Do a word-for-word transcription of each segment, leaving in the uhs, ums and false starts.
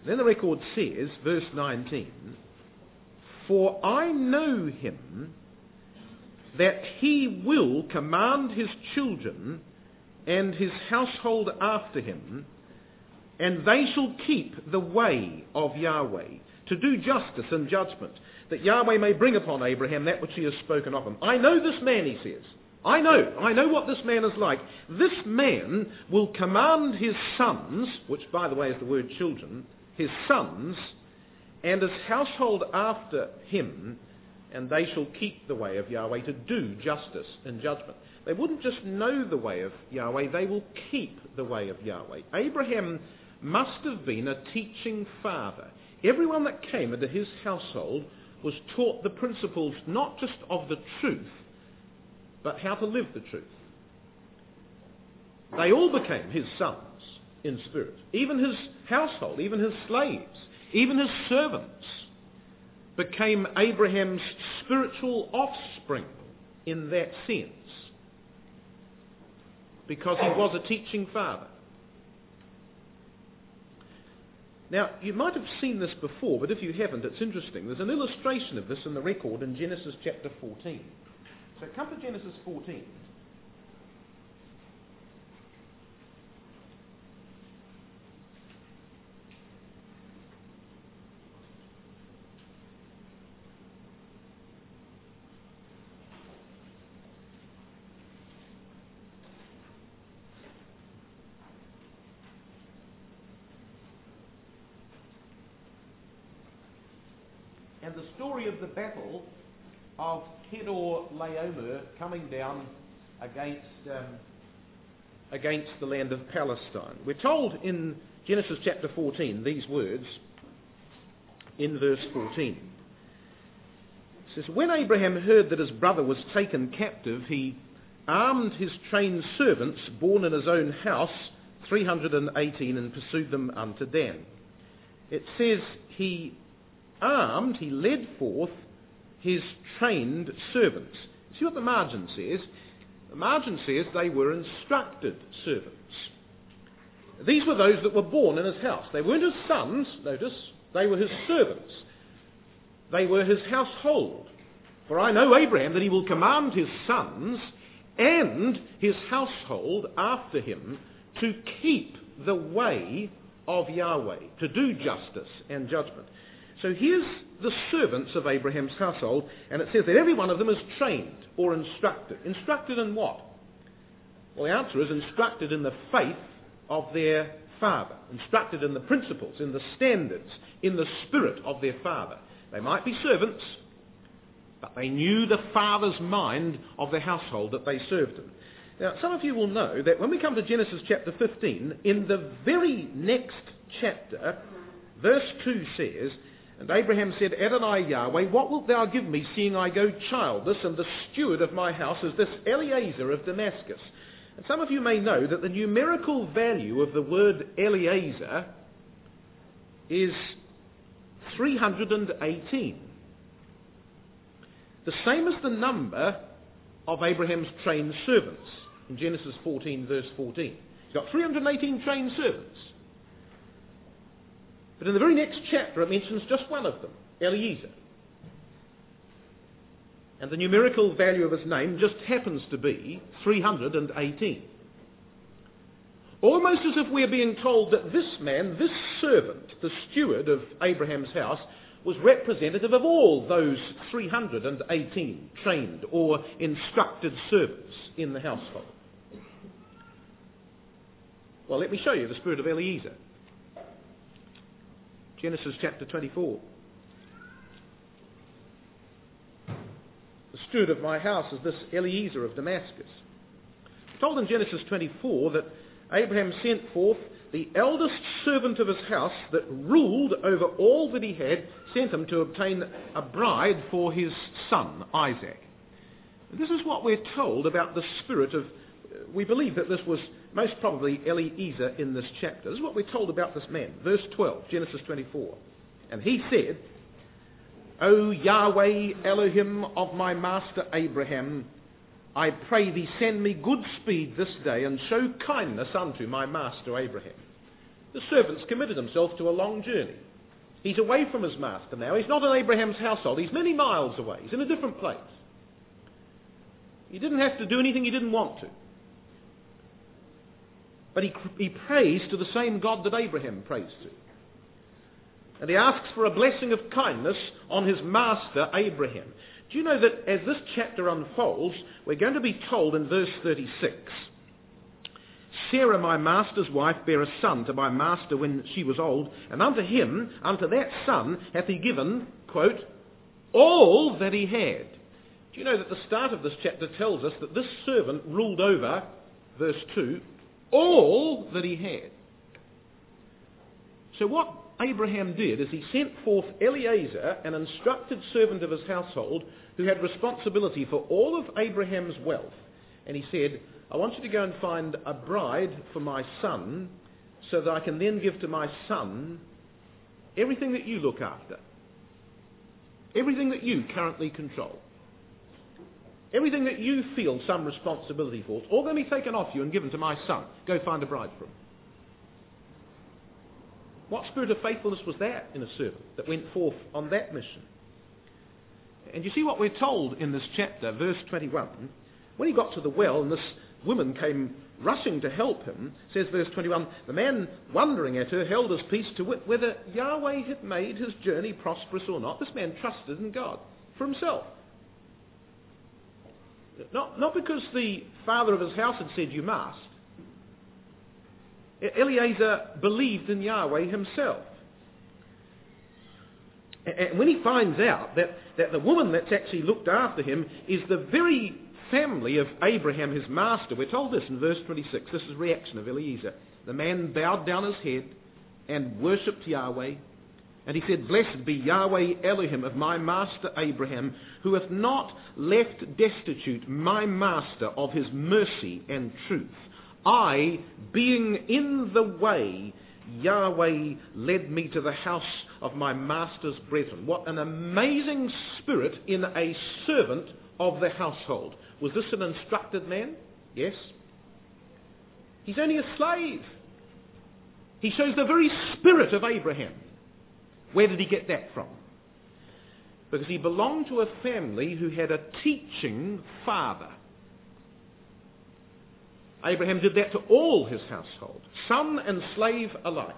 Then the record says, verse nineteen, "For I know him, that he will command his children and his household after him, and they shall keep the way of Yahweh, to do justice and judgment, that Yahweh may bring upon Abraham that which he has spoken of him." I know this man, he says. I know. I know what this man is like. This man will command his sons, which by the way is the word children, his sons, and his household after him, and they shall keep the way of Yahweh, to do justice and judgment. They wouldn't just know the way of Yahweh, they will keep the way of Yahweh. Abraham must have been a teaching father. Everyone that came into his household was taught the principles not just of the truth, but how to live the truth. They all became his sons in spirit. Even his household, even his slaves, even his servants became Abraham's spiritual offspring in that sense, because he was a teaching father. Now, you might have seen this before, but if you haven't, it's interesting. There's an illustration of this in the record in Genesis chapter fourteen. So come to Genesis fourteen. And the story of the battle of Kedor-Laomer coming down against um, against the land of Palestine. We're told in Genesis chapter fourteen these words in verse fourteen. It says, "When Abraham heard that his brother was taken captive, he armed his trained servants born in his own house, three hundred eighteen, and pursued them unto Dan." It says he armed, he led forth his trained servants. See what the margin says? The margin says they were instructed servants. These were those that were born in his house. They weren't his sons, notice. They were his servants. They were his household. "For I know Abraham, that he will command his sons and his household after him to keep the way of Yahweh, to do justice and judgment." So here's the servants of Abraham's household, and it says that every one of them is trained or instructed. Instructed in what? Well, the answer is instructed in the faith of their father. Instructed in the principles, in the standards, in the spirit of their father. They might be servants, but they knew the father's mind of the household that they served in. Now, some of you will know that when we come to Genesis chapter fifteen, in the very next chapter, verse two says, "And Abraham said, Adonai Yahweh, what wilt thou give me, seeing I go childless, and the steward of my house is this Eliezer of Damascus?" And some of you may know that the numerical value of the word Eliezer is three hundred eighteen. The same as the number of Abraham's trained servants in Genesis fourteen, verse fourteen. He's got three hundred eighteen trained servants. But in the very next chapter it mentions just one of them, Eliezer. And the numerical value of his name just happens to be three hundred eighteen. Almost as if we're being told that this man, this servant, the steward of Abraham's house, was representative of all those three hundred eighteen trained or instructed servants in the household. Well, let me show you the spirit of Eliezer. Genesis chapter twenty-four. "The steward of my house is this Eliezer of Damascus." We're told in Genesis twenty-four that Abraham sent forth the eldest servant of his house that ruled over all that he had, sent him to obtain a bride for his son, Isaac. This is what we're told about the spirit of, we believe that this was most probably Eliezer in this chapter. This is what we're told about this man. Verse twelve, Genesis twenty-four. "And he said, O Yahweh Elohim of my master Abraham, I pray thee send me good speed this day, and show kindness unto my master Abraham." The servant's committed himself to a long journey. He's away from his master now. He's not in Abraham's household. He's many miles away. He's in a different place. He didn't have to do anything he didn't want to. But he, he prays to the same God that Abraham prays to. And he asks for a blessing of kindness on his master Abraham. Do you know that as this chapter unfolds, we're going to be told in verse thirty-six, Sarah, my master's wife, bare a son to my master when she was old, and unto him, unto that son, hath he given, quote, all that he had. Do you know that the start of this chapter tells us that this servant ruled over, verse two, all that he had. So what Abraham did is he sent forth Eliezer, an instructed servant of his household, who had responsibility for all of Abraham's wealth. And he said, I want you to go and find a bride for my son, so that I can then give to my son everything that you look after. Everything that you currently control. Everything that you feel some responsibility for. It's all going to be taken off you and given to my son. Go find a bride for him. What spirit of faithfulness was that in a servant that went forth on that mission? And you see what we're told in this chapter, verse twenty-one. When he got to the well and this woman came rushing to help him, says verse twenty-one, the man, wondering at her, held his peace to wit whether Yahweh had made his journey prosperous or not. This man trusted in God for himself. Not, not because the father of his house had said you must. Eliezer believed in Yahweh himself. And when he finds out that, that the woman that's actually looked after him is the very family of Abraham, his master, we're told this in verse twenty-six. This is the reaction of Eliezer. The man bowed down his head and worshipped Yahweh. And he said, Blessed be Yahweh Elohim of my master Abraham, who hath not left destitute my master of his mercy and truth. I, being in the way, Yahweh led me to the house of my master's brethren. What an amazing spirit in a servant of the household. Was this an instructed man? Yes. He's only a slave. He shows the very spirit of Abraham. Where did he get that from? Because he belonged to a family who had a teaching father. Abraham did that to all his household, son and slave alike.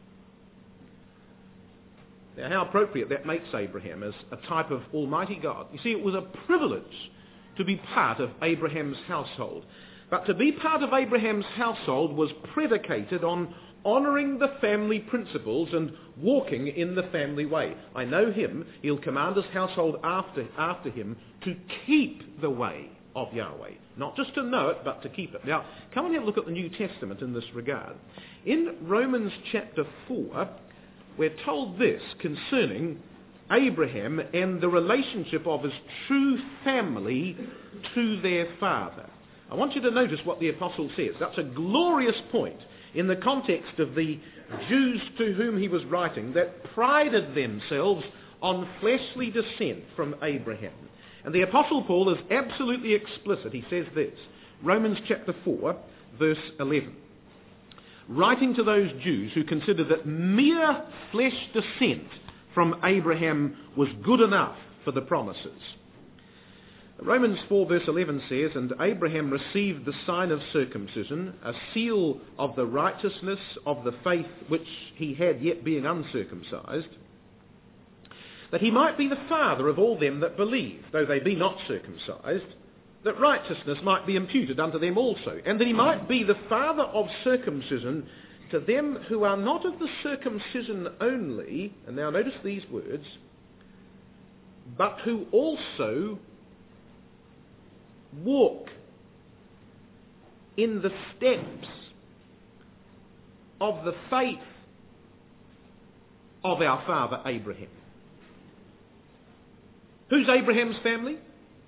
Now, how appropriate that makes Abraham as a type of Almighty God. You see, it was a privilege to be part of Abraham's household. But to be part of Abraham's household was predicated on honouring the family principles and walking in the family way. I know him, he'll command his household after, after him to keep the way of Yahweh. Not just to know it, but to keep it. Now, come and have a look at the New Testament in this regard. In Romans chapter four, we're told this concerning Abraham and the relationship of his true family to their father. I want you to notice what the apostle says. That's a glorious point in the context of the Jews to whom he was writing that prided themselves on fleshly descent from Abraham. And the Apostle Paul is absolutely explicit. He says this, Romans chapter four, verse eleven. Writing to those Jews who considered that mere flesh descent from Abraham was good enough for the promises. Romans four verse eleven says, And Abraham received the sign of circumcision, a seal of the righteousness of the faith which he had yet being uncircumcised, that he might be the father of all them that believe, though they be not circumcised, that righteousness might be imputed unto them also, and that he might be the father of circumcision to them who are not of the circumcision only, and now notice these words, but who also walk in the steps of the faith of our father Abraham. Who's Abraham's family?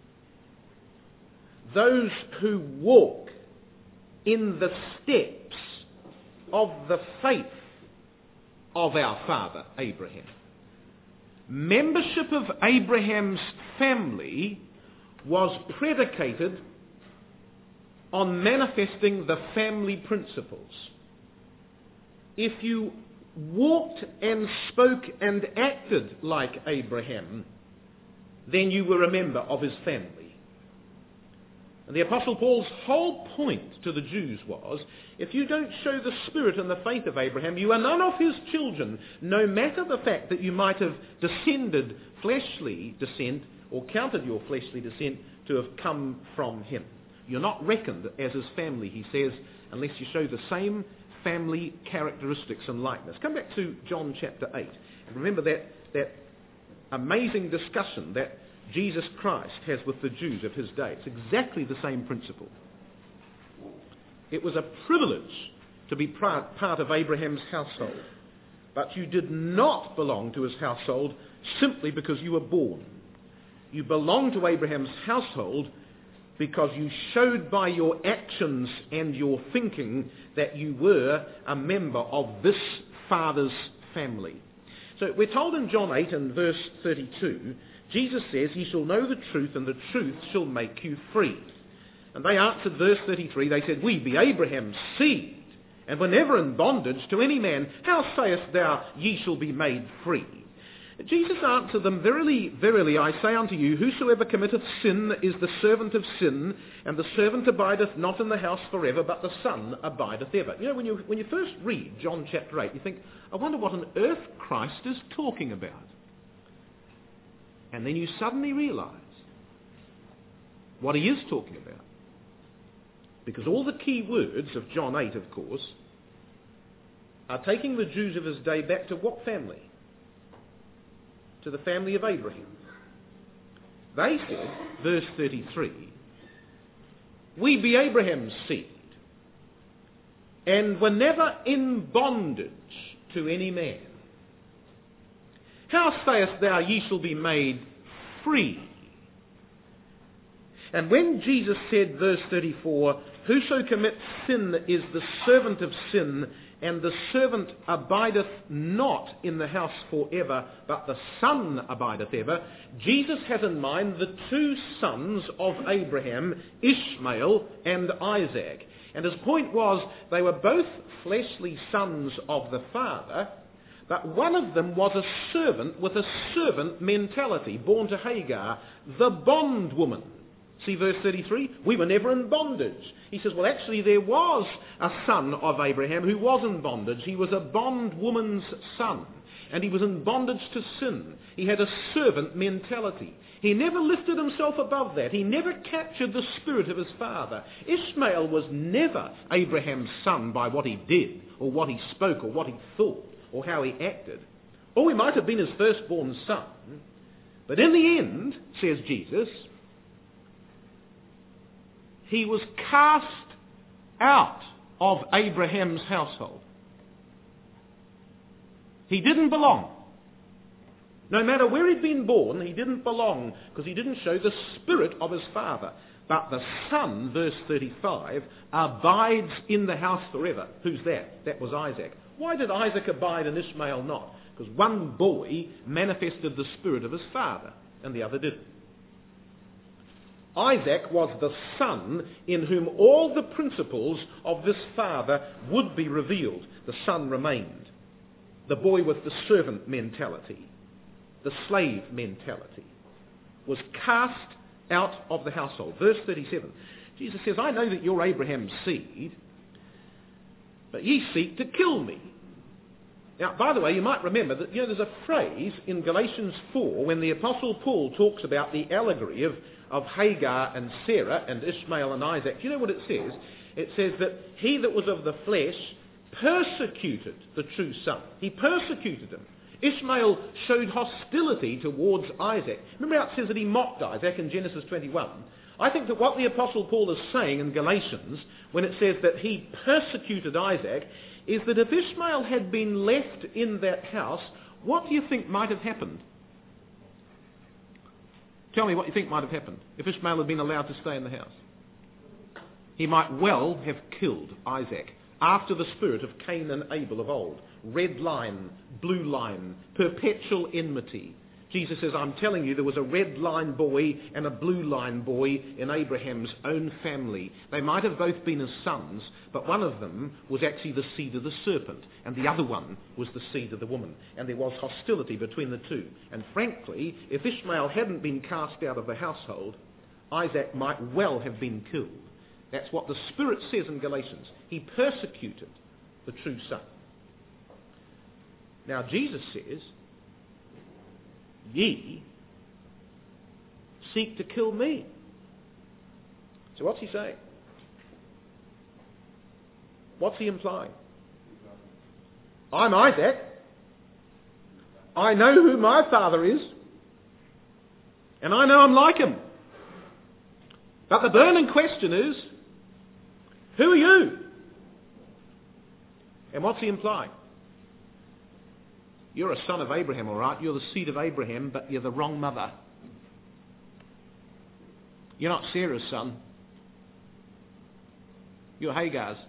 Those who walk in the steps of the faith of our father Abraham. Membership of Abraham's family was predicated on manifesting the family principles. if you walked and spoke and acted like Abraham, then you were a member of his family. And the Apostle Paul's whole point to the Jews was, if you don't show the spirit and the faith of Abraham, you are none of his children, no matter the fact that you might have descended fleshly descent or counted your fleshly descent to have come from him. You're not reckoned as his family, he says, unless you show the same family characteristics and likeness. Come back to John chapter eight. And remember that, that amazing discussion that Jesus Christ has with the Jews of his day. It's exactly the same principle. It was a privilege to be part of Abraham's household, but you did not belong to his household simply because you were born. You belonged to Abraham's household because you showed by your actions and your thinking that you were a member of this father's family. So we're told in John eight and verse thirty-two, Jesus says, "Ye shall know the truth, and the truth shall make you free." And they answered, verse thirty-three, they said, "We be Abraham's seed, and were never in bondage to any man. How sayest thou, ye shall be made free?" Jesus answered them, "Verily, verily, I say unto you, whosoever committeth sin is the servant of sin, and the servant abideth not in the house forever, but the Son abideth ever." You know, when you, when you first read John chapter eight, you think, I wonder what on earth Christ is talking about. And then you suddenly realise what he is talking about. Because all the key words of John eight, of course, are taking the Jews of his day back to what family? To the family of Abraham. They said, verse thirty-three, "We be Abraham's seed, and were never in bondage to any man. How sayest thou, ye shall be made free?" And when Jesus said, verse thirty-four, "Whoso commits sin is the servant of sin, and the servant abideth not in the house forever, but the Son abideth ever," Jesus has in mind the two sons of Abraham, Ishmael and Isaac. And his point was, they were both fleshly sons of the Father, but one of them was a servant with a servant mentality, born to Hagar, the bondwoman. See verse thirty-three? We were never in bondage. He says, well, actually there was a son of Abraham who was in bondage. He was a bondwoman's son, and he was in bondage to sin. He had a servant mentality. He never lifted himself above that. He never captured the spirit of his father. Ishmael was never Abraham's son by what he did, or what he spoke, or what he thought, or how he acted. Or he might have been his firstborn son. But in the end, says Jesus, he was cast out of Abraham's household. He didn't belong. No matter where he'd been born, he didn't belong because he didn't show the spirit of his father. But the Son, verse thirty-five, abides in the house forever. Who's that? That was Isaac. Why did Isaac abide and Ishmael not? Because one boy manifested the spirit of his father and the other didn't. Isaac was the son in whom all the principles of this father would be revealed. The son remained. The boy with the servant mentality, the slave mentality, was cast out of the household. Verse thirty-seven, Jesus says, "I know that you're Abraham's seed, but ye seek to kill me." Now, by the way, you might remember that, you know, there's a phrase in Galatians four when the Apostle Paul talks about the allegory of, of Hagar and Sarah and Ishmael and Isaac. Do you know what it says? It says that he that was of the flesh persecuted the true son. He persecuted him. Ishmael showed hostility towards Isaac. Remember how it says that he mocked Isaac in Genesis twenty-one? I think that what the Apostle Paul is saying in Galatians, when it says that he persecuted Isaac, is that if Ishmael had been left in that house, what do you think might have happened? Tell me what you think might have happened if Ishmael had been allowed to stay in the house. He might well have killed Isaac after the spirit of Cain and Abel of old. Red line, blue line, perpetual enmity. Jesus says, I'm telling you, there was a red line boy and a blue line boy in Abraham's own family. They might have both been his sons, but one of them was actually the seed of the serpent, and the other one was the seed of the woman. And there was hostility between the two. And frankly, if Ishmael hadn't been cast out of the household, Isaac might well have been killed. That's what the Spirit says in Galatians. He persecuted the true son. Now Jesus says, ye seek to kill me. So what's he saying? What's he implying? I'm Isaac. I know who my father is. And I know I'm like him. But the burning question is, who are you? And what's he implying? You're a son of Abraham, all right. You're the seed of Abraham, but you're the wrong mother. You're not Sarah's son. You're Hagar's.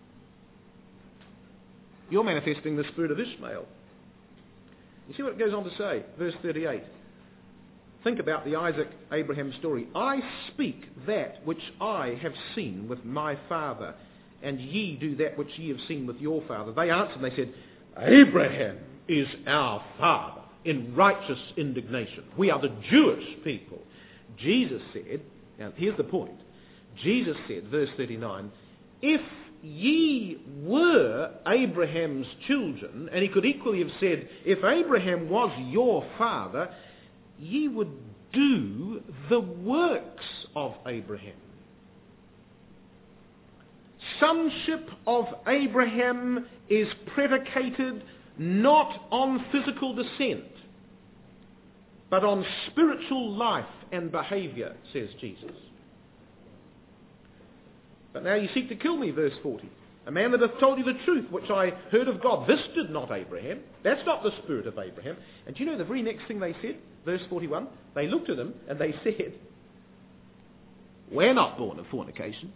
You're manifesting the spirit of Ishmael. You see what it goes on to say? Verse thirty-eight. Think about the Isaac-Abraham story. I speak that which I have seen with my father, and ye do that which ye have seen with your father. They answered and they said, Abraham is our father, in righteous indignation. We are the Jewish people. Jesus said, now here's the point. Jesus said, verse thirty-nine, if ye were Abraham's children, and he could equally have said, if Abraham was your father, ye would do the works of Abraham. Sonship of Abraham is predicated not on physical descent, but on spiritual life and behaviour, says Jesus. But now you seek to kill me, verse forty. A man that hath told you the truth, which I heard of God. This did not Abraham. That's not the spirit of Abraham. And do you know the very next thing they said? Verse forty-one. They looked at him and they said, we're not born of fornication.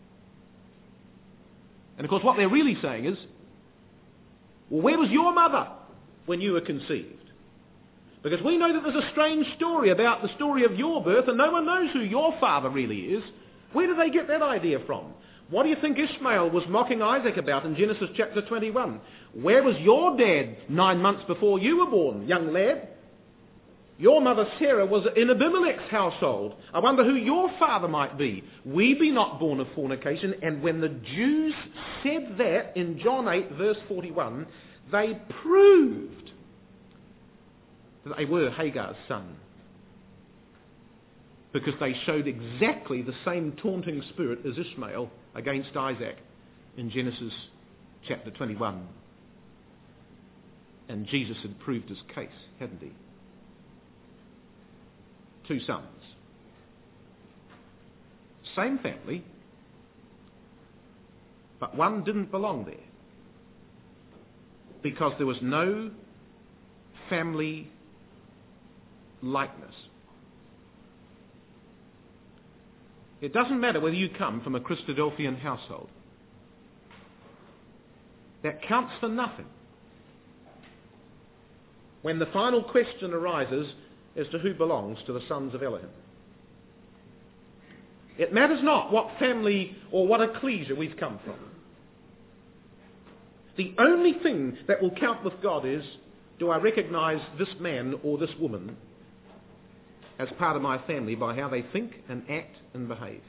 And of course what they're really saying is, well, where was your mother when you were conceived? Because we know that there's a strange story about the story of your birth, and no one knows who your father really is. Where did they get that idea from? What do you think Ishmael was mocking Isaac about in Genesis chapter twenty-one? Where was your dad nine months before you were born, young lad? Your mother Sarah was in Abimelech's household. I wonder who your father might be. We be not born of fornication. And when the Jews said that in John eight verse forty-one, they proved that they were Hagar's son. Because they showed exactly the same taunting spirit as Ishmael against Isaac in Genesis chapter twenty-one. And Jesus had proved his case, hadn't he? Two sons. Same family, but one didn't belong there because there was no family likeness. It doesn't matter whether you come from a Christadelphian household. That counts for nothing when the final question arises as to who belongs to the sons of Elohim. It matters not what family or what ecclesia we've come from. The only thing that will count with God is, do I recognize this man or this woman as part of my family by how they think and act and behave?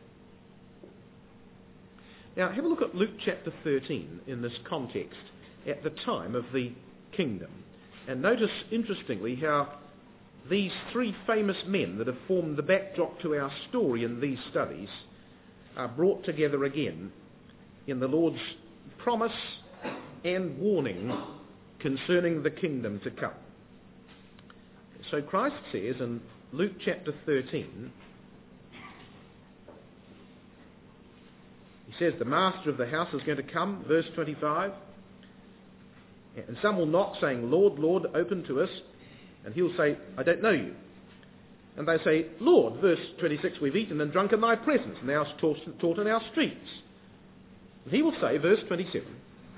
Now, have a look at Luke chapter thirteen in this context at the time of the kingdom. And notice, interestingly, how these three famous men that have formed the backdrop to our story in these studies are brought together again in the Lord's promise and warning concerning the kingdom to come. So Christ says in Luke chapter thirteen, he says the master of the house is going to come, verse twenty-five, and some will knock saying, Lord, Lord, open to us. And he'll say, I don't know you. And they say, Lord, verse twenty-six, we've eaten and drunk in thy presence, and thou hast taught, taught in our streets. And he will say, verse twenty-seven,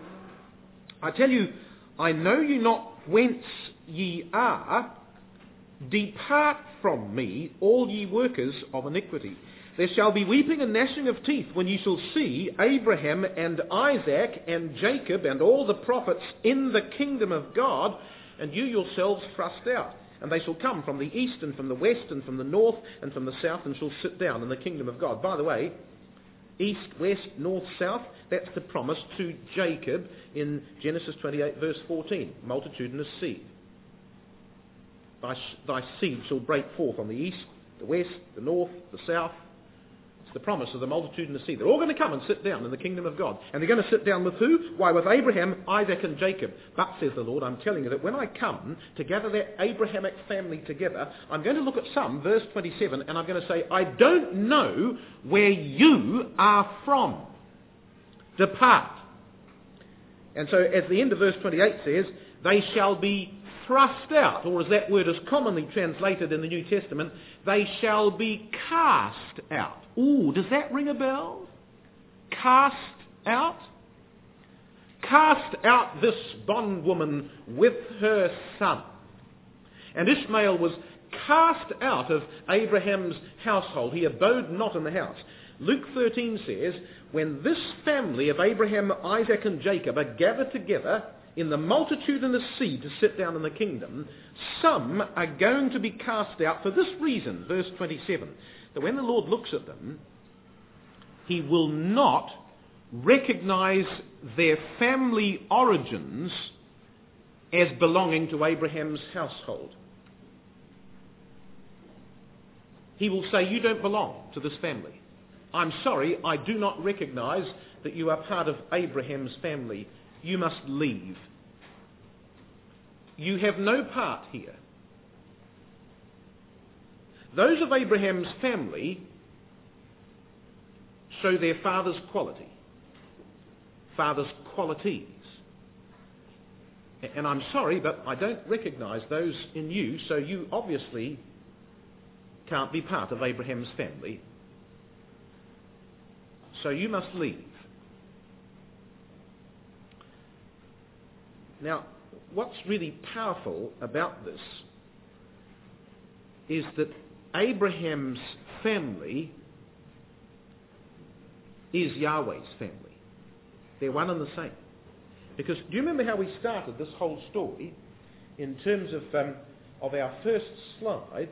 I tell you, I know you not whence ye are. Depart from me, all ye workers of iniquity. There shall be weeping and gnashing of teeth when ye shall see Abraham and Isaac and Jacob and all the prophets in the kingdom of God, and you yourselves thrust out. And they shall come from the east and from the west and from the north and from the south, and shall sit down in the kingdom of God. By the way, east, west, north, south, that's the promise to Jacob in Genesis twenty-eight verse fourteen, multitudinous seed. Thy, thy seed shall break forth on the east, the west, the north, the south. It's the promise of the multitudinous seed. They're all going to come and sit down in the kingdom of God. And they're going to sit down with who? Why, with Abraham, Isaac and Jacob. But, says the Lord, I'm telling you that when I come to gather that Abrahamic family together, I'm going to look at some, verse twenty-seven, and I'm going to say, I don't know where you are from. Depart. And so, as the end of verse twenty-eight says, they shall be thrust out, or as that word is commonly translated in the New Testament, they shall be cast out. Ooh, does that ring a bell? Cast out? Cast out this bondwoman with her son. And Ishmael was cast out of Abraham's household. He abode not in the house. Luke thirteen says, when this family of Abraham, Isaac and Jacob are gathered together in the multitudinous seed to sit down in the kingdom, some are going to be cast out for this reason, verse twenty-seven, that when the Lord looks at them, he will not recognize their family origins as belonging to Abraham's household. He will say, you don't belong to this family. I'm sorry, I do not recognize that you are part of Abraham's family. You must leave. You have no part here. Those of Abraham's family show their father's quality, father's qualities. And I'm sorry, but I don't recognize those in you, so you obviously can't be part of Abraham's family. So you must leave. Now, what's really powerful about this is that Abraham's family is Yahweh's family. They're one and the same. Because do you remember how we started this whole story in terms of um, of our first slide?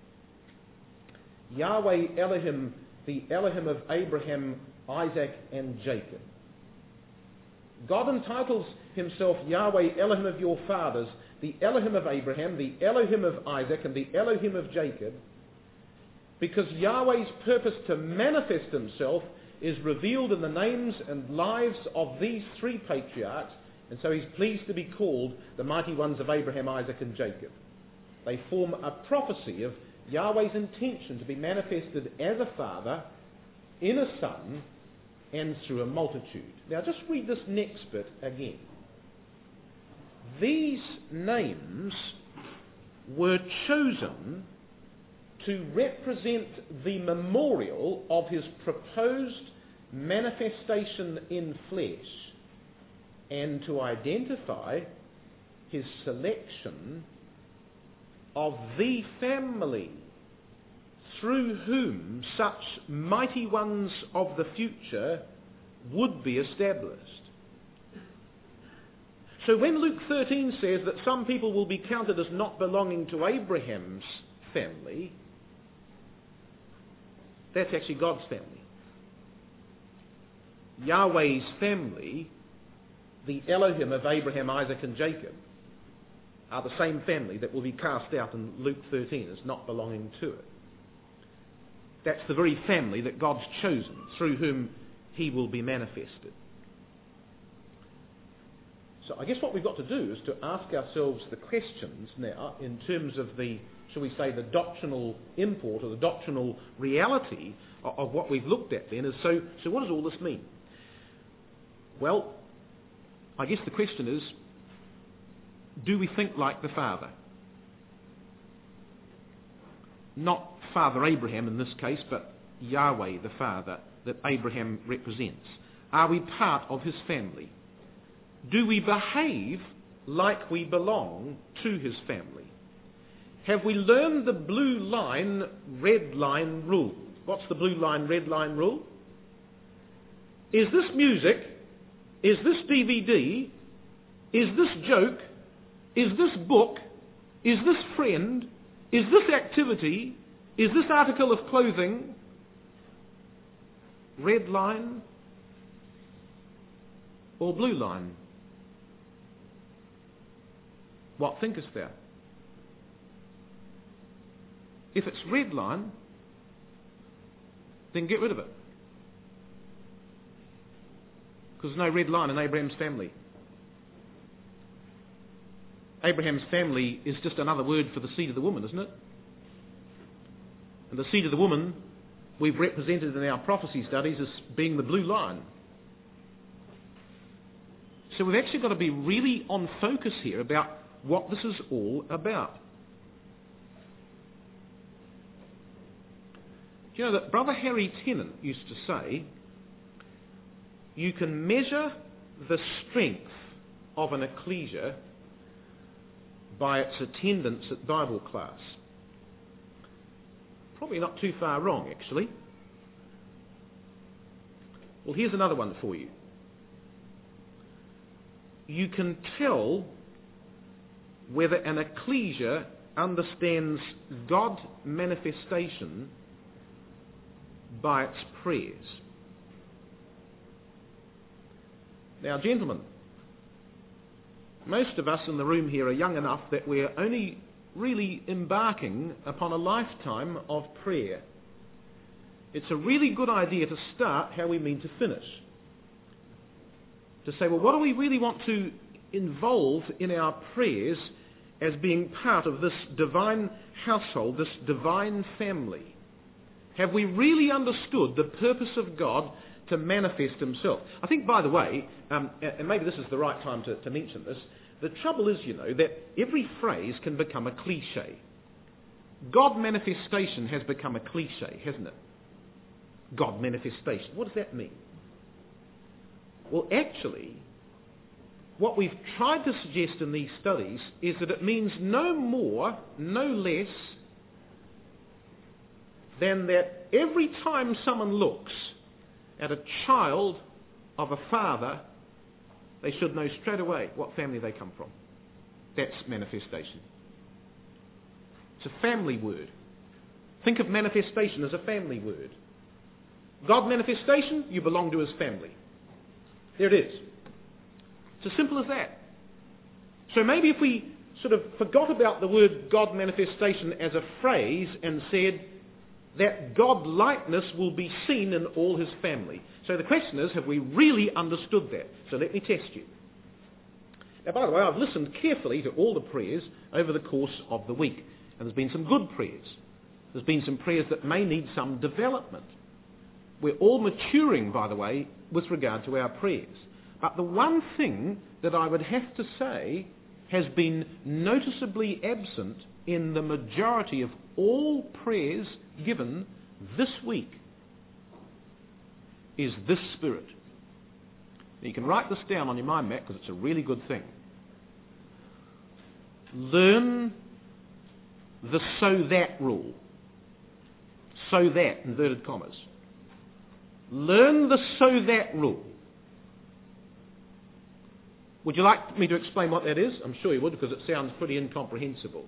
Yahweh Elohim, the Elohim of Abraham, Isaac and Jacob. God entitles himself Yahweh Elohim of your fathers, the Elohim of Abraham, the Elohim of Isaac and the Elohim of Jacob, because Yahweh's purpose to manifest himself is revealed in the names and lives of these three patriarchs, and so he's pleased to be called the mighty ones of Abraham, Isaac and Jacob. They form a prophecy of Yahweh's intention to be manifested as a father, in a son, and through a multitude. Now just read this next bit again. These names were chosen to represent the memorial of his proposed manifestation in flesh and to identify his selection of the family through whom such mighty ones of the future would be established. So when Luke thirteen says that some people will be counted as not belonging to Abraham's family, that's actually God's family. Yahweh's family, the Elohim of Abraham, Isaac and Jacob, are the same family that will be cast out in Luke thirteen as not belonging to it. That's the very family that God's chosen, through whom he will be manifested. So I guess what we've got to do is to ask ourselves the questions now in terms of the, shall we say, the doctrinal import or the doctrinal reality of, of what we've looked at then. Is so, so what does all this mean? Well, I guess the question is, do we think like the Father? Not Father Abraham in this case, but Yahweh the Father that Abraham represents. Are we part of his family? Do we behave like we belong to his family? have we learned the blue line, red line rule? What's the blue line, red line rule? Is this music? Is this D V D? Is this joke? Is this book? Is this friend? Is this activity? Is this article of clothing? Red line or blue line? What thinkest thou? If it's red line, then get rid of it. Because there's no red line in Abraham's family. Abraham's family is just another word for the seed of the woman, isn't it? And the seed of the woman we've represented in our prophecy studies as being the blue line. So we've actually got to be really on focus here about what this is all about. Do you know that Brother Harry Tennant used to say, you can measure the strength of an ecclesia by its attendance at Bible class. Probably not too far wrong, actually. Well, here's another one for you. You can tell whether an ecclesia understands God manifestation by its prayers. Now, gentlemen, most of us in the room here are young enough that we're only really embarking upon a lifetime of prayer. It's a really good idea to start how we mean to finish. To say, well, what do we really want to involve in our prayers as being part of this divine household, this divine family? Have we really understood the purpose of God to manifest himself? I think, by the way, um, and maybe this is the right time to, to mention this, the trouble is, you know, that every phrase can become a cliche. God manifestation has become a cliche, hasn't it? God manifestation. What does that mean? Well, actually, what we've tried to suggest in these studies is that it means no more, no less, than that every time someone looks at a child of a father, they should know straight away what family they come from. That's manifestation. It's a family word. Think of manifestation as a family word. God manifestation, you belong to his family. There it is. It's as simple as that. So maybe if we sort of forgot about the word God manifestation as a phrase and said that God-likeness will be seen in all his family. So the question is, have we really understood that? So let me test you. Now, by the way, I've listened carefully to all the prayers over the course of the week. And there's been some good prayers. There's been some prayers that may need some development. We're all maturing, by the way, with regard to our prayers. But the one thing that I would have to say has been noticeably absent in the majority of all prayers given this week is this spirit. Now you can write this down on your mind map because it's a really good thing. Learn the so that rule. So that, inverted commas. Learn the so that rule. Would you like me to explain what that is? I'm sure you would, because it sounds pretty incomprehensible.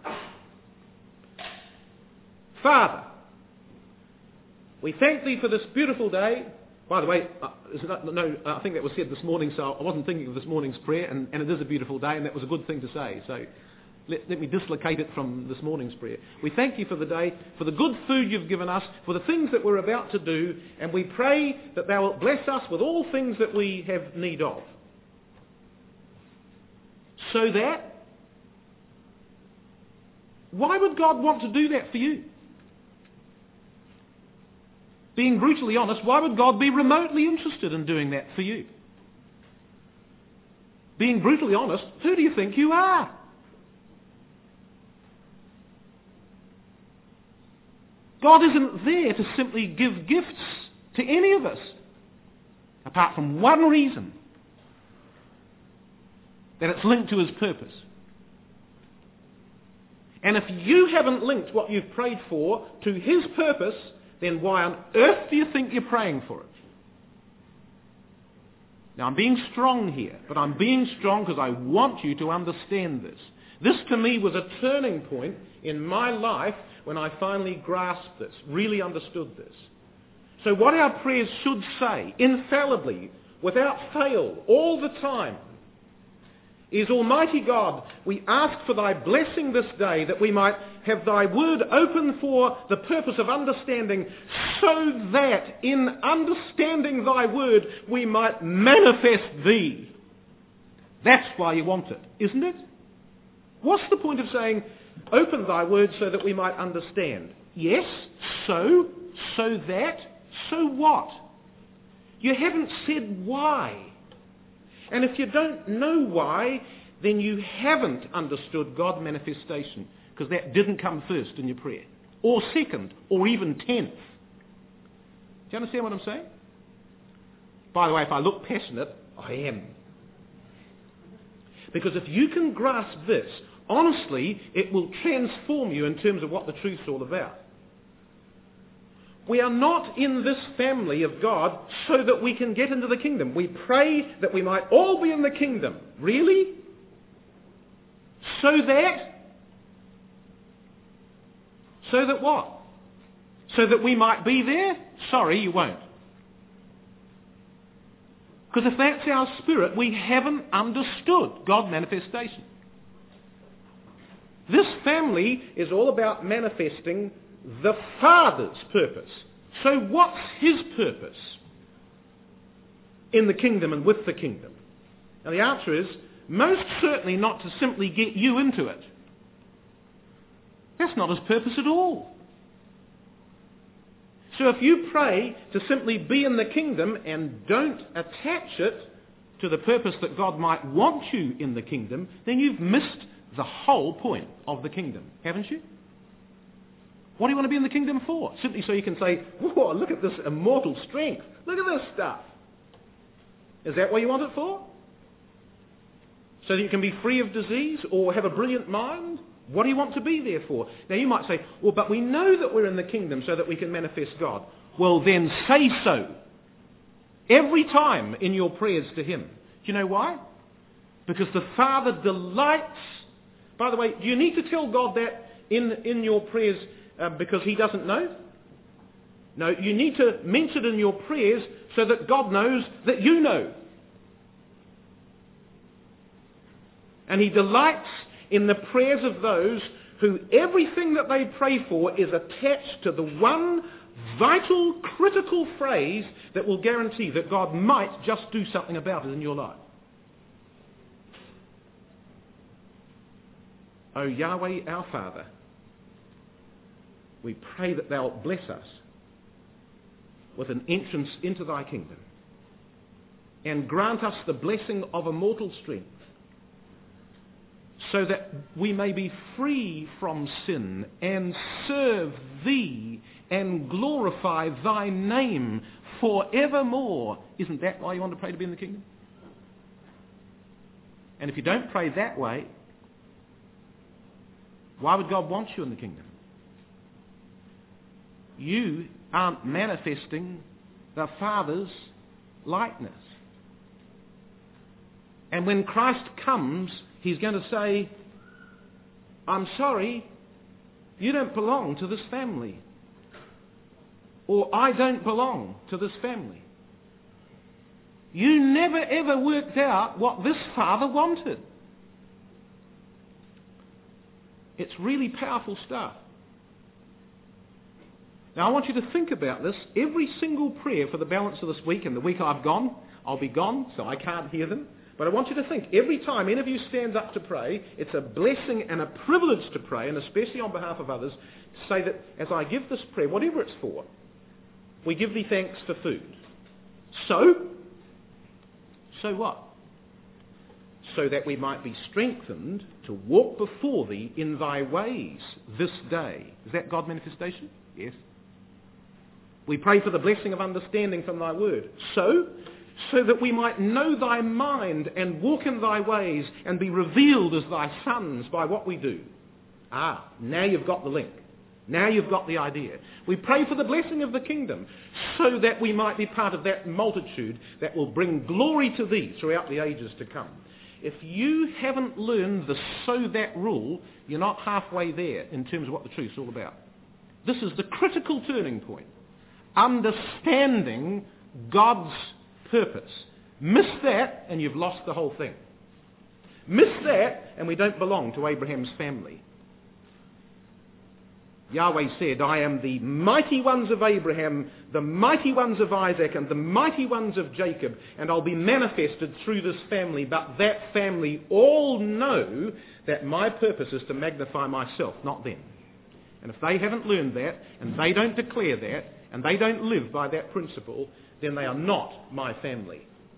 Father, we thank thee for this beautiful day. By the way, uh, not, no, I think that was said this morning, so I wasn't thinking of this morning's prayer, and, and it is a beautiful day, and that was a good thing to say. So let, let me dislocate it from this morning's prayer. We thank you for the day, for the good food you've given us, for the things that we're about to do, and we pray that thou wilt bless us with all things that we have need of. So that, why would God want to do that for you? Being brutally honest, why would God be remotely interested in doing that for you? Being brutally honest, who do you think you are? God isn't there to simply give gifts to any of us, apart from one reason, that it's linked to his purpose. And if you haven't linked what you've prayed for to his purpose, then why on earth do you think you're praying for it? Now, I'm being strong here, but I'm being strong because I want you to understand this. This, to me, was a turning point in my life when I finally grasped this, really understood this. So what our prayers should say, infallibly, without fail, all the time, is, Almighty God, we ask for thy blessing this day, that we might have thy word open for the purpose of understanding, so that in understanding thy word we might manifest thee. That's why you want it, isn't it? What's the point of saying, open thy word so that we might understand? Yes, so, so that, so what? You haven't said why. And if you don't know why, then you haven't understood God's manifestation, because that didn't come first in your prayer, or second, or even tenth. Do you understand what I'm saying? By the way, if I look passionate, I am. Because if you can grasp this, honestly, it will transform you in terms of what the truth's all about. We are not in this family of God so that we can get into the kingdom. We pray that we might all be in the kingdom. Really? So that? So that what? So that we might be there? Sorry, you won't. Because if that's our spirit, we haven't understood God's manifestation. This family is all about manifesting the Father's purpose. So what's his purpose in the kingdom and with the kingdom? And the answer is, most certainly not to simply get you into it. That's not his purpose at all. So if you pray to simply be in the kingdom and don't attach it to the purpose that God might want you in the kingdom, then you've missed the whole point of the kingdom, haven't you? What do you want to be in the kingdom for? Simply so you can say, whoa, look at this immortal strength. Look at this stuff. Is that what you want it for? So that you can be free of disease or have a brilliant mind? What do you want to be there for? Now you might say, well, but we know that we're in the kingdom so that we can manifest God. Well, then say so. Every time in your prayers to him. Do you know why? Because the Father delights. By the way, do you need to tell God that in, in your prayers uh, because he doesn't know? No, you need to mention it in your prayers so that God knows that you know. And he delights in the prayers of those who everything that they pray for is attached to the one vital, critical phrase that will guarantee that God might just do something about it in your life. O Yahweh, our Father, we pray that thou bless us with an entrance into thy kingdom and grant us the blessing of immortal strength, so that we may be free from sin and serve thee and glorify thy name forevermore. Isn't that why you want to pray to be in the kingdom? And if you don't pray that way, why would God want you in the kingdom? You aren't manifesting the Father's likeness. And when Christ comes, he's going to say, I'm sorry, you don't belong to this family. Or I don't belong to this family. You never ever worked out what this Father wanted. It's really powerful stuff. Now I want you to think about this. Every single prayer for the balance of this week, and the week I've gone, I'll be gone, so I can't hear them. But I want you to think, every time any of you stands up to pray, it's a blessing and a privilege to pray, and especially on behalf of others, to say that as I give this prayer, whatever it's for, we give thee thanks for food. So, so what? So that we might be strengthened to walk before thee in thy ways this day. Is that God's manifestation? Yes. We pray for the blessing of understanding from thy word. So, so that we might know thy mind and walk in thy ways and be revealed as thy sons by what we do. Ah, now you've got the link. Now you've got the idea. We pray for the blessing of the kingdom so that we might be part of that multitude that will bring glory to thee throughout the ages to come. If you haven't learned the so that rule, you're not halfway there in terms of what the truth's all about. This is the critical turning point. Understanding God's purpose. Miss that and you've lost the whole thing. Miss that and we don't belong to Abraham's family. Yahweh said, I am the mighty ones of Abraham, the mighty ones of Isaac, and the mighty ones of Jacob, and I'll be manifested through this family, but that family all know that my purpose is to magnify myself, not them. And if they haven't learned that, and they don't declare that, and they don't live by that principle, then they are not my family.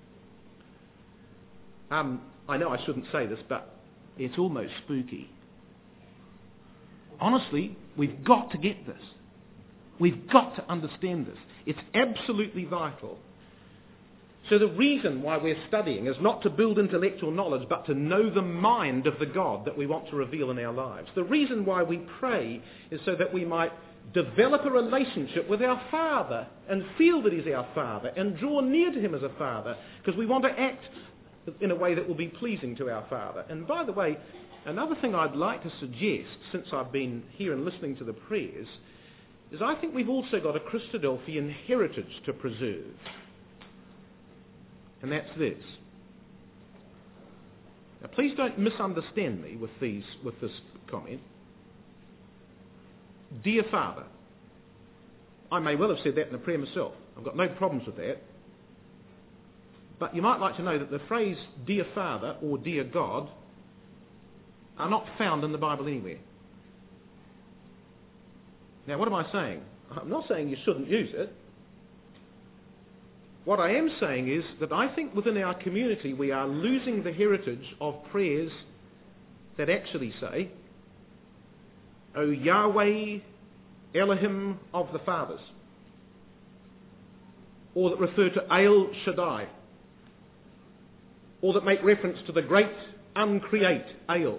Um, I know I shouldn't say this, but it's almost spooky. Honestly, we've got to get this. We've got to understand this. It's absolutely vital. So the reason why we're studying is not to build intellectual knowledge, but to know the mind of the God that we want to reveal in our lives. The reason why we pray is so that we might develop a relationship with our Father and feel that He's our Father and draw near to Him as a Father, because we want to act in a way that will be pleasing to our Father. And by the way, another thing I'd like to suggest, since I've been here and listening to the prayers, is I think we've also got a Christadelphian heritage to preserve. And that's this. Now please don't misunderstand me with these with this comment. Dear Father, I may well have said that in a prayer myself. I've got no problems with that. But you might like to know that the phrase Dear Father or Dear God are not found in the Bible anywhere. Now, what am I saying? I'm not saying you shouldn't use it. What I am saying is that I think within our community we are losing the heritage of prayers that actually say, O Yahweh Elohim of the fathers, or that refer to El Shaddai, or that make reference to the great uncreate El,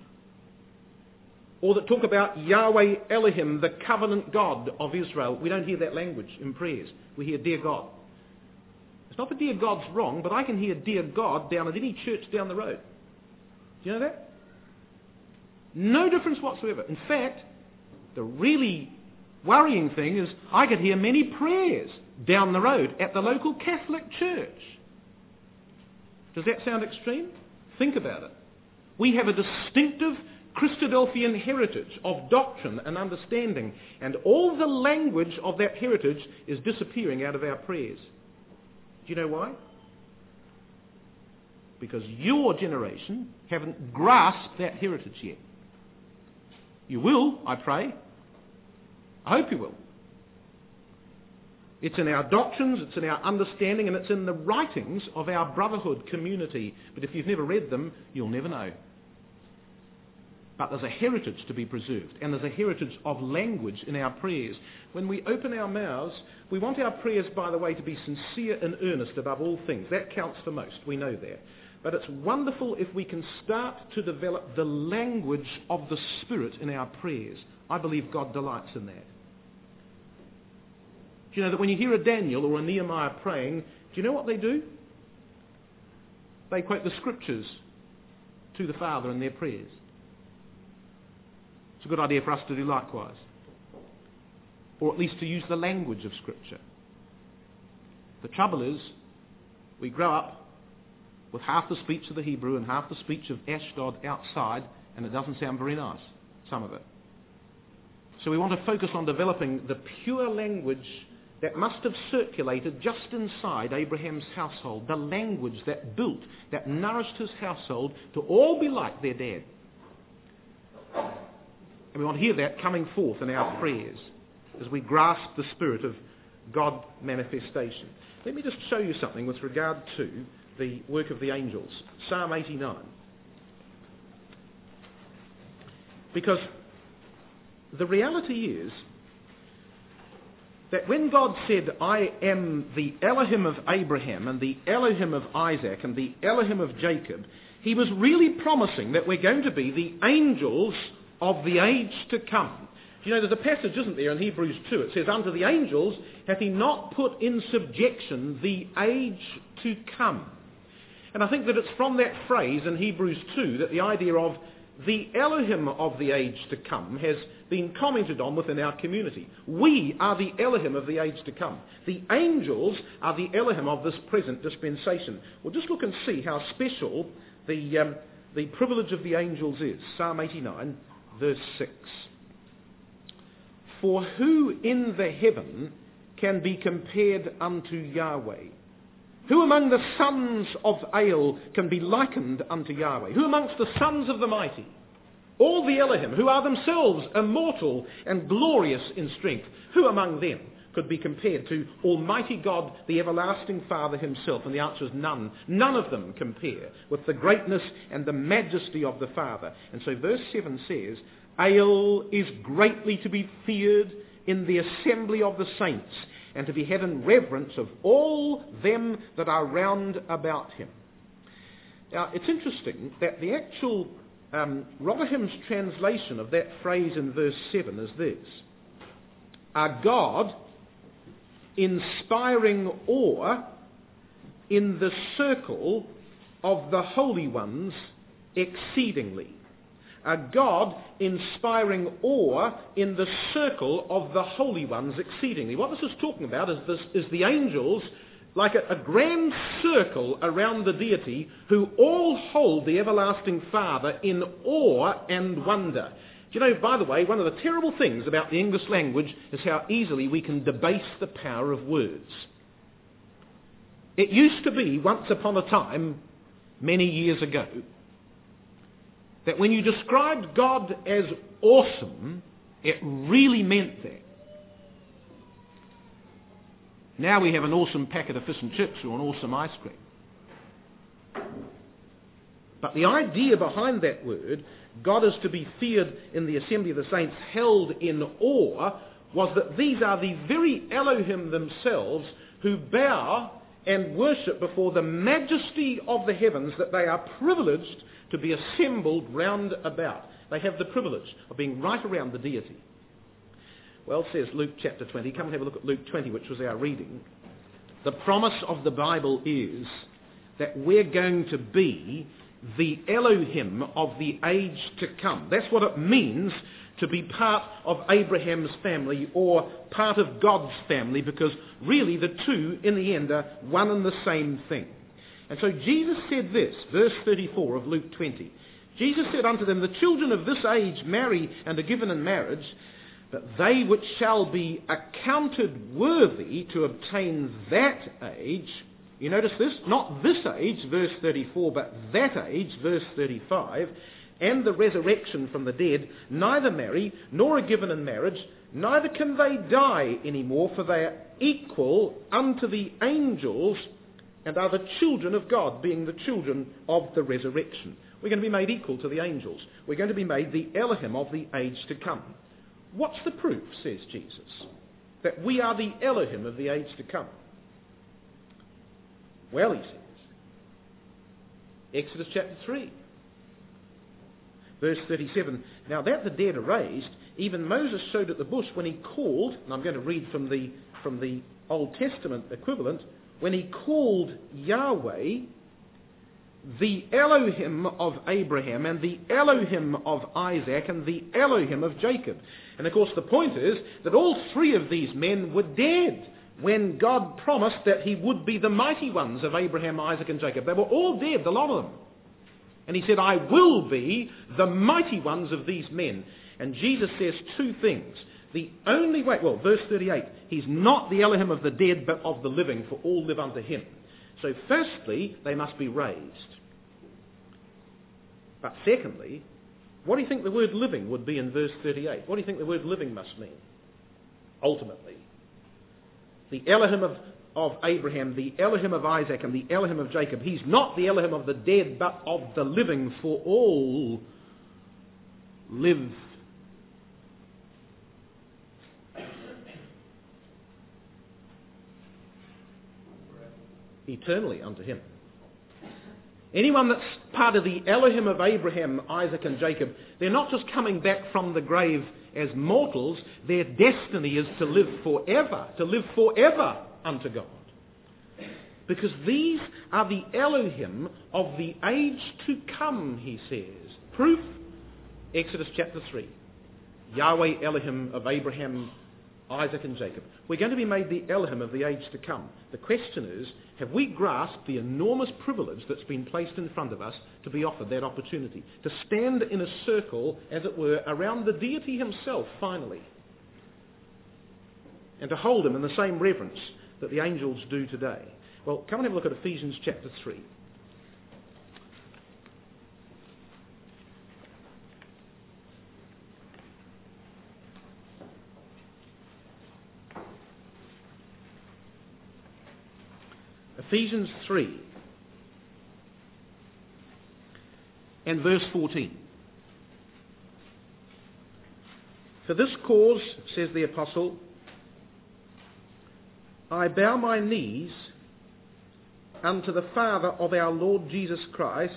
or that talk about Yahweh Elohim, the covenant God of Israel. We don't hear that language in prayers. We hear Dear God. It's not that Dear God's wrong, but I can hear Dear God down at any church down the road. Do you know that? No difference whatsoever. In fact, the really worrying thing is I could hear many prayers down the road at the local Catholic church. Does that sound extreme? Think about it. We have a distinctive Christadelphian heritage of doctrine and understanding, and all the language of that heritage is disappearing out of our prayers. Do you know why? Because your generation haven't grasped that heritage yet. You will, I pray. I hope you will. It's in our doctrines, it's in our understanding, and it's in the writings of our brotherhood community. But if you've never read them, you'll never know. But there's a heritage to be preserved, and there's a heritage of language in our prayers. When we open our mouths, we want our prayers, by the way, to be sincere and earnest above all things. That counts for most. We know that. But it's wonderful if we can start to develop the language of the Spirit in our prayers. I believe God delights in that. Do you know that when you hear a Daniel or a Nehemiah praying, do you know what they do? They quote the Scriptures to the Father in their prayers. It's a good idea for us to do likewise. Or at least to use the language of Scripture. The trouble is, we grow up with half the speech of the Hebrew and half the speech of Ashdod outside, and it doesn't sound very nice, some of it. So we want to focus on developing the pure language that must have circulated just inside Abraham's household, the language that built, that nourished his household to all be like their dad. And we want to hear that coming forth in our prayers as we grasp the spirit of God manifestation. Let me just show you something with regard to the work of the angels. Psalm eighty-nine. Because the reality is that when God said, I am the Elohim of Abraham and the Elohim of Isaac and the Elohim of Jacob, he was really promising that we're going to be the angels of the age to come. You know, there's a passage, isn't there, in Hebrews two. It says, unto the angels hath he not put in subjection the age to come. And I think that it's from that phrase in Hebrews two that the idea of the Elohim of the age to come has been commented on within our community. We are the Elohim of the age to come. The angels are the Elohim of this present dispensation. Well, just look and see how special the, um, the privilege of the angels is. Psalm eighty-nine, verse six. For who in the heaven can be compared unto Yahweh? Who among the sons of Ale can be likened unto Yahweh? Who amongst the sons of the mighty? All the Elohim, who are themselves immortal and glorious in strength, who among them could be compared to Almighty God, the everlasting Father himself? And the answer is none. None of them compare with the greatness and the majesty of the Father. And so verse seven says, Ale is greatly to be feared in the assembly of the saints, and to be had in reverence of all them that are round about him. Now, it's interesting that the actual um, Rotherham's translation of that phrase in verse seven is this: a God inspiring awe in the circle of the holy ones exceedingly. A God inspiring awe in the circle of the holy ones exceedingly. What this is talking about is, this, is the angels like a, a grand circle around the deity who all hold the everlasting Father in awe and wonder. Do you know, by the way, one of the terrible things about the English language is how easily we can debase the power of words. It used to be, once upon a time, many years ago, that when you described God as awesome, it really meant that. Now we have an awesome packet of fish and chips or an awesome ice cream. But the idea behind that word, God is to be feared in the assembly of the saints, held in awe, was that these are the very Elohim themselves who bow and worship before the majesty of the heavens, that they are privileged to be assembled round about. They have the privilege of being right around the deity. Well, says Luke chapter twenty. Come and have a look at Luke twenty, which was our reading. The promise of the Bible is that we're going to be the Elohim of the age to come. That's what it means to be part of Abraham's family or part of God's family, because really the two in the end are one and the same thing. And so Jesus said this, verse thirty-four of Luke twenty. Jesus said unto them, the children of this age marry and are given in marriage, but they which shall be accounted worthy to obtain that age, you notice this, not this age, verse thirty-four, but that age, verse thirty-five, and the resurrection from the dead, neither marry, nor are given in marriage, neither can they die any more, for they are equal unto the angels, and are the children of God, being the children of the resurrection. We're going to be made equal to the angels. We're going to be made the Elohim of the age to come. What's the proof, says Jesus, that we are the Elohim of the age to come? Well, he says, Exodus chapter three, verse thirty-seven. Now that the dead are raised, even Moses showed at the bush when he called, and I'm going to read from the, from the Old Testament equivalent, when he called Yahweh, the Elohim of Abraham and the Elohim of Isaac and the Elohim of Jacob. And of course the point is that all three of these men were dead when God promised that he would be the mighty ones of Abraham, Isaac and Jacob. They were all dead, the lot of them. And he said, I will be the mighty ones of these men. And Jesus says two things. The only way, well, verse thirty-eight, he's not the Elohim of the dead, but of the living, for all live unto him. So firstly, they must be raised. But secondly, what do you think the word living would be in verse thirty-eight? What do you think the word living must mean? Ultimately, the Elohim of, of Abraham, the Elohim of Isaac, and the Elohim of Jacob. He's not the Elohim of the dead, but of the living, for all live eternally unto him. Anyone that's part of the Elohim of Abraham, Isaac and Jacob, they're not just coming back from the grave as mortals, their destiny is to live forever, to live forever unto God. Because these are the Elohim of the age to come, he says. Proof, Exodus chapter three. Yahweh Elohim of Abraham, Isaac and Jacob. We're going to be made the Elohim of the age to come. The question is, have we grasped the enormous privilege that's been placed in front of us to be offered that opportunity? To stand in a circle, as it were, around the deity himself, finally. And to hold him in the same reverence that the angels do today. Well, come and have a look at Ephesians chapter three. Ephesians three and verse fourteen. For this cause, says the apostle, I bow my knees unto the Father of our Lord Jesus Christ,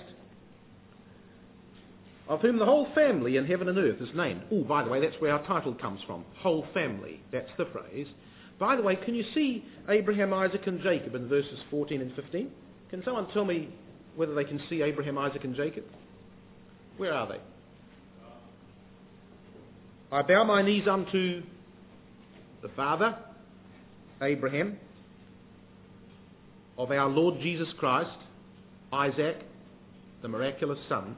of whom the whole family in heaven and earth is named. Oh, by the way, that's where our title comes from. Whole family. That's the phrase. By the way, can you see Abraham, Isaac and Jacob in verses fourteen and fifteen? Can someone tell me whether they can see Abraham, Isaac and Jacob? Where are they? I bow my knees unto the Father, Abraham, of our Lord Jesus Christ, Isaac, the miraculous son,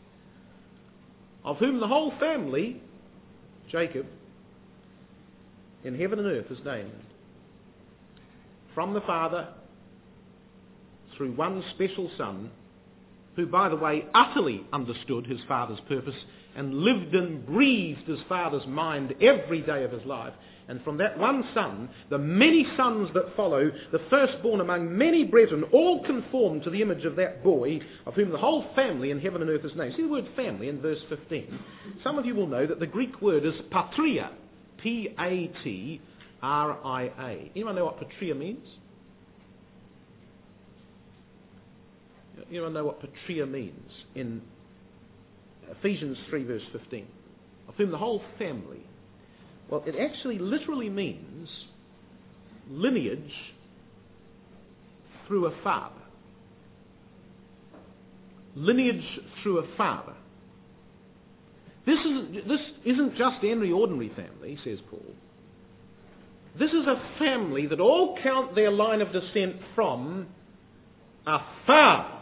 of whom the whole family, Jacob, in heaven and earth is named. From the Father, through one special Son, who, by the way, utterly understood his Father's purpose and lived and breathed his Father's mind every day of his life. And from that one Son, the many sons that follow, the firstborn among many brethren, all conformed to the image of that boy, of whom the whole family in heaven and earth is named. See the word family in verse fifteen. Some of you will know that the Greek word is patria. P A T R I A. Anyone know what patria means? Anyone know what patria means in Ephesians three verse fifteen? Of whom the whole family. Well, it actually literally means lineage through a father. Lineage through a father. This isn't, this isn't just any ordinary family, says Paul. This is a family that all count their line of descent from a father.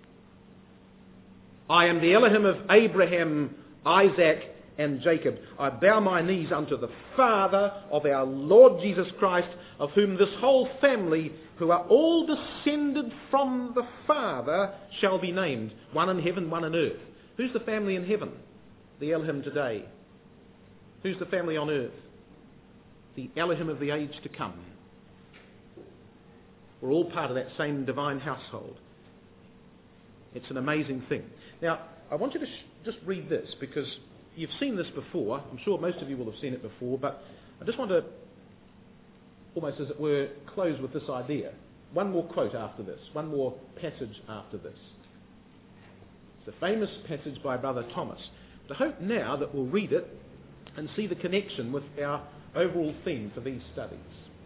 I am the Elohim of Abraham, Isaac, and Jacob. I bow my knees unto the Father of our Lord Jesus Christ, of whom this whole family, who are all descended from the Father, shall be named. One in heaven, one in earth. Who's the family in heaven? The Elohim today. Who's the family on earth? The Elohim of the age to come. We're all part of that same divine household. It's an amazing thing. Now, I want you to sh- just read this, because you've seen this before. I'm sure most of you will have seen it before, but I just want to, almost as it were, close with this idea. One more quote after this. One more passage after this. It's a famous passage by Brother Thomas. But I hope now that we'll read it and see the connection with our overall theme for these studies.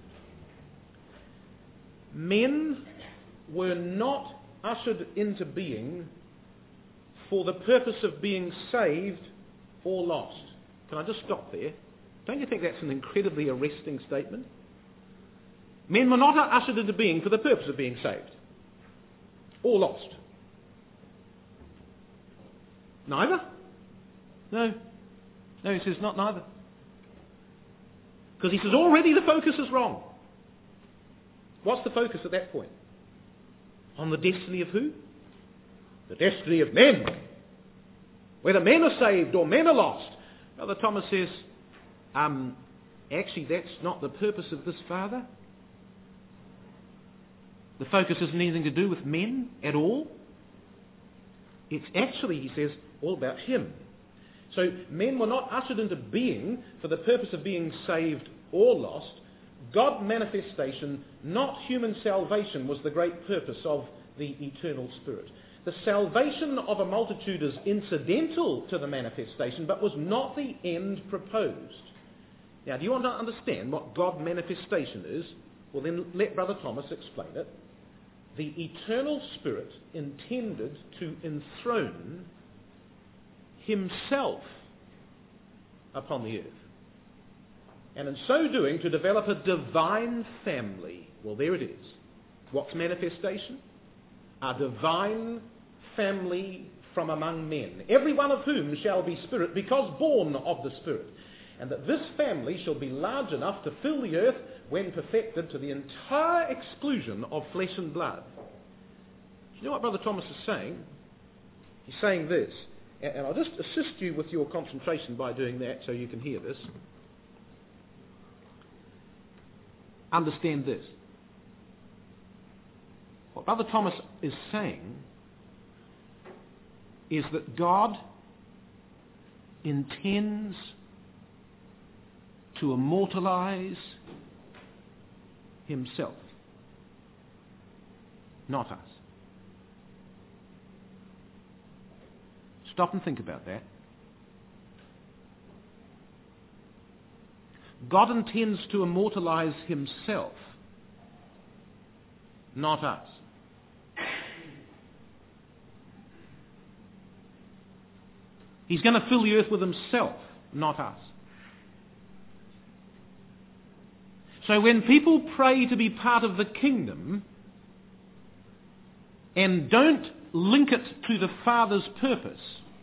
Men were not ushered into being for the purpose of being saved or lost. Can I just stop there? Don't you think that's an incredibly arresting statement? Men were not ushered into being for the purpose of being saved or lost. Neither? No. No, he says not neither. Because he says already the focus is wrong. What's the focus at that point? On the destiny of who? The destiny of men. Whether men are saved or men are lost. Brother Thomas says, um, actually that's not the purpose of this Father. The focus isn't anything to do with men at all. It's actually, he says, all about him. So men were not ushered into being for the purpose of being saved or lost. God manifestation, not human salvation, was the great purpose of the eternal Spirit. The salvation of a multitude is incidental to the manifestation, but was not the end proposed. Now, do you want to understand what God's manifestation is? Well, then let Brother Thomas explain it. The eternal Spirit intended to enthrone himself upon the earth. And in so doing, to develop a divine family. Well, there it is. What's manifestation? A divine family from among men, every one of whom shall be spirit, because born of the Spirit. And that this family shall be large enough to fill the earth when perfected to the entire exclusion of flesh and blood. Do you know what Brother Thomas is saying? He's saying this, and I'll just assist you with your concentration by doing that so you can hear this. Understand this. What Brother Thomas is saying is that God intends to immortalize himself, not us. Stop and think about that. God intends to immortalize himself, not us. He's going to fill the earth with himself, not us. So when people pray to be part of the kingdom and don't link it to the Father's purpose,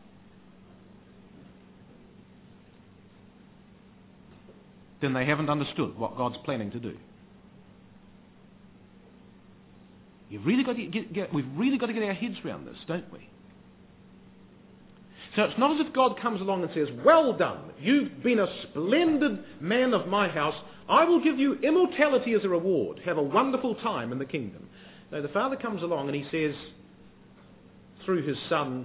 then they haven't understood what God's planning to do. You've really got to get, get, we've really got to get our heads around this, don't we? So it's not as if God comes along and says, well done, you've been a splendid man of my house, I will give you immortality as a reward, have a wonderful time in the kingdom. No, the Father comes along and he says, through his Son,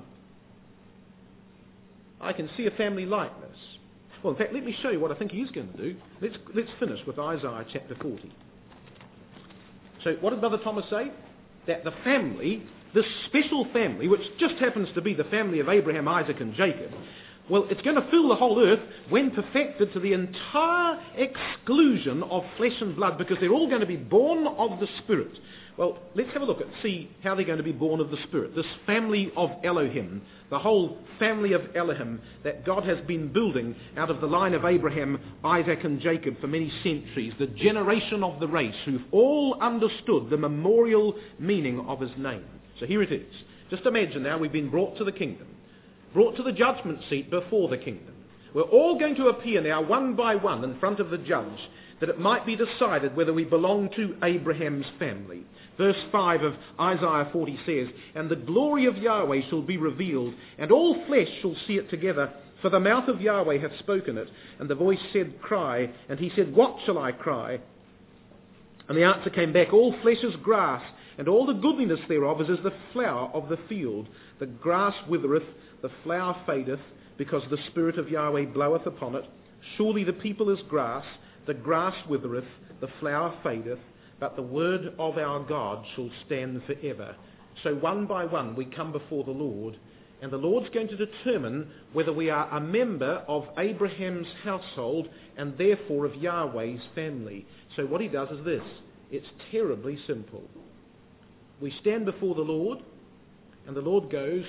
I can see a family likeness. Well, in fact, let me show you what I think he is going to do. Let's, let's finish with Isaiah chapter forty. So what did Brother Thomas say? That the family, this special family, which just happens to be the family of Abraham, Isaac and Jacob, well, it's going to fill the whole earth when perfected to the entire exclusion of flesh and blood, because they're all going to be born of the Spirit. Well, let's have a look at see how they're going to be born of the Spirit. This family of Elohim, the whole family of Elohim that God has been building out of the line of Abraham, Isaac and Jacob for many centuries, the generation of the race who've all understood the memorial meaning of his name. So here it is. Just imagine now we've been brought to the kingdom, brought to the judgment seat before the kingdom. We're all going to appear now one by one in front of the judge, that it might be decided whether we belong to Abraham's family. Verse five of Isaiah forty says, and the glory of Yahweh shall be revealed, and all flesh shall see it together, for the mouth of Yahweh hath spoken it. And the voice said, cry. And he said, what shall I cry? And the answer came back, all flesh is grass, and all the goodliness thereof is as the flower of the field. The grass withereth, the flower fadeth, because the Spirit of Yahweh bloweth upon it. Surely the people is grass, the grass withereth, the flower fadeth, but the word of our God shall stand forever. So one by one we come before the Lord, and the Lord's going to determine whether we are a member of Abraham's household and therefore of Yahweh's family. So what he does is this. It's terribly simple. We stand before the Lord, and the Lord goes,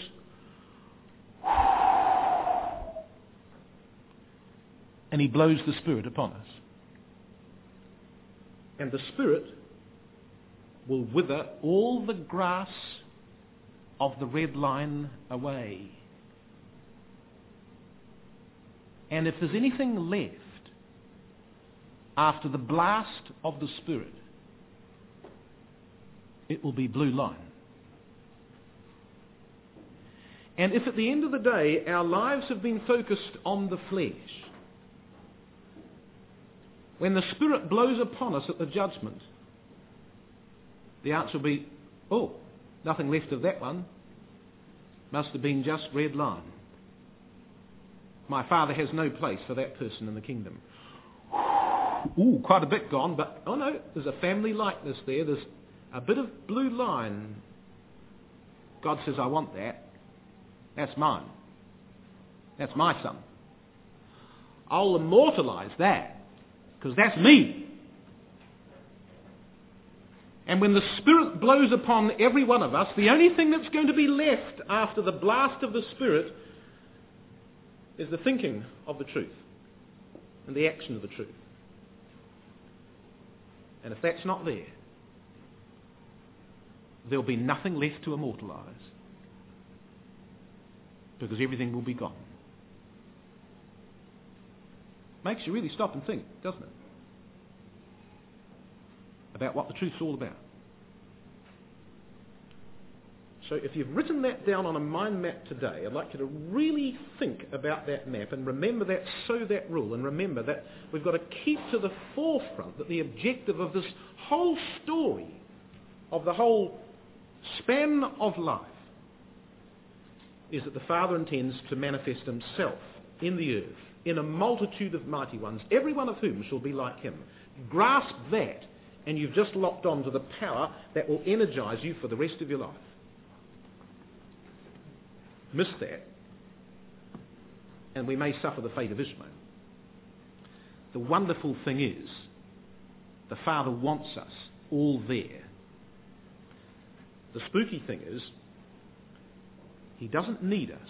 and he blows the Spirit upon us. And the Spirit will wither all the grass of the red line away. And if there's anything left after the blast of the Spirit, it will be blue line. And if at the end of the day our lives have been focused on the flesh, when the Spirit blows upon us at the judgment, the answer will be, oh, nothing left of that one. Must have been just red line. My Father has no place for that person in the kingdom. Ooh, quite a bit gone, but oh no, there's a family likeness there. There's a bit of blue line God says, I want that. That's mine. That's my son. I'll immortalise that, because that's me. And when the Spirit blows upon every one of us, the only thing that's going to be left after the blast of the Spirit is the thinking of the truth and the action of the truth. And if that's not there, there'll be nothing left to immortalise, because everything will be gone. Makes you really stop and think, doesn't it? About what the truth's all about. So if you've written that down on a mind map today, I'd like you to really think about that map and remember that, so that rule, and remember that we've got to keep to the forefront that the objective of this whole story, of the whole span of life, is that the Father intends to manifest himself in the earth, in a multitude of mighty ones, every one of whom shall be like him. Grasp that, and you've just locked on to the power that will energise you for the rest of your life. Miss that, and we may suffer the fate of Ishmael. The wonderful thing is, the Father wants us all there. The spooky thing is, he doesn't need us.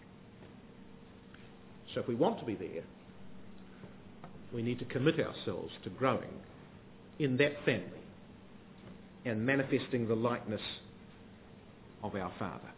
So if we want to be there, we need to commit ourselves to growing in that family and manifesting the likeness of our Father.